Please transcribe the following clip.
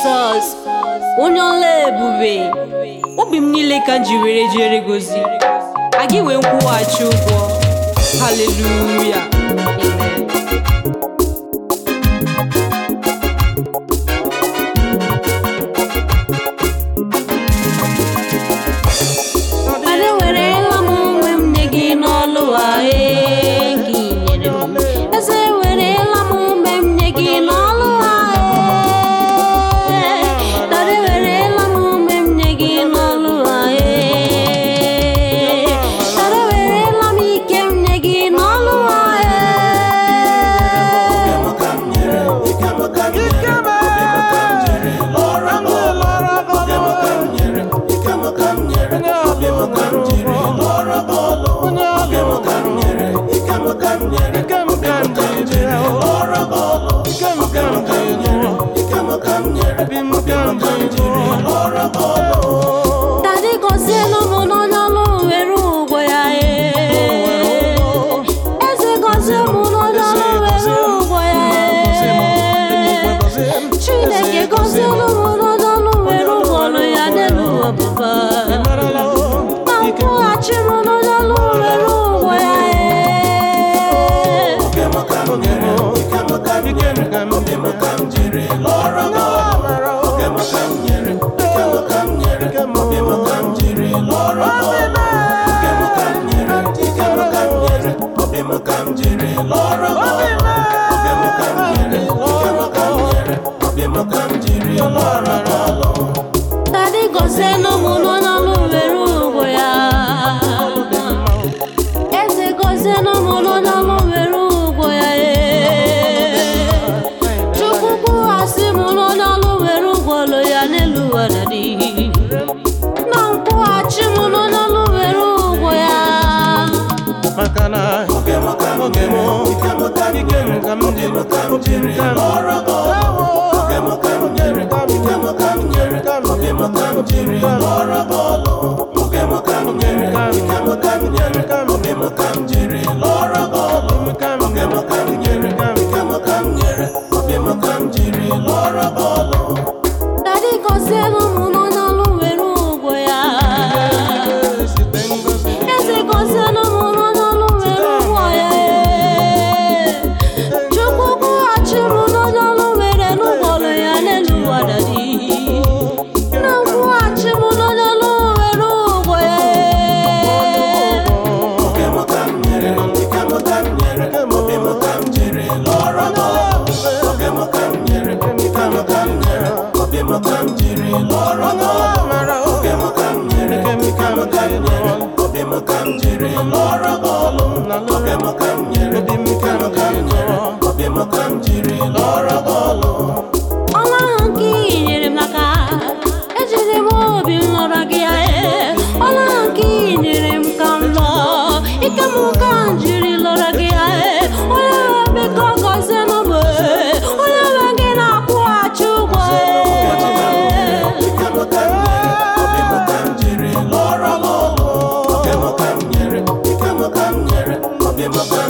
Jesus, onye ọla ebube, obi m niile ka m ji were jere gozi, a gị wee nkwụghachi ụgwọ. Hallelujah. Daddy gọzielu mụ n'ọnụ were ụgwọ ya eze gọzie mụ n'ọnụ were ụgwọ ya Chineke gọzielu mụ n'ọnụ were ụgwọ ọlụ ya n'elu ụwa papa ma nkwụghachi mụ n'ọnụ were ụgwọ ya Daddy gọzielu mụ n'ọnụ were ụgwọ ya eze gọzielu mụ n'ọnụ were ụgwọ ya Chukwu kwụghasị mụ n'ọnụ were ụgwọ ọlụ ya n'elu ụwa daddy na nkwụghachi mụ n'ọnụ were ụgwọ ya Daddy gọzielu mụ n'ọnụ were ụgwọ ya eze gọzielu mụ n'ọnụ were ụgwọ ya Chukwu kwụghachi mụ n'ọnụ were n'ụgwọ ọlụ ya n'elu ụwa daddy na nkwụghachi mụ n'ọnụ were ụgwọ ya ọnwa ahụ nke i nyere m n'aka ejiri m obi m lọrọ gị ya ọnwa ahụ nke i nyere m ka m lụọ ike m ka m jiri lọrọ gị ya onye nwe biko gọzielu m onye nwe gị na-akwụghachi ụgwọ Obi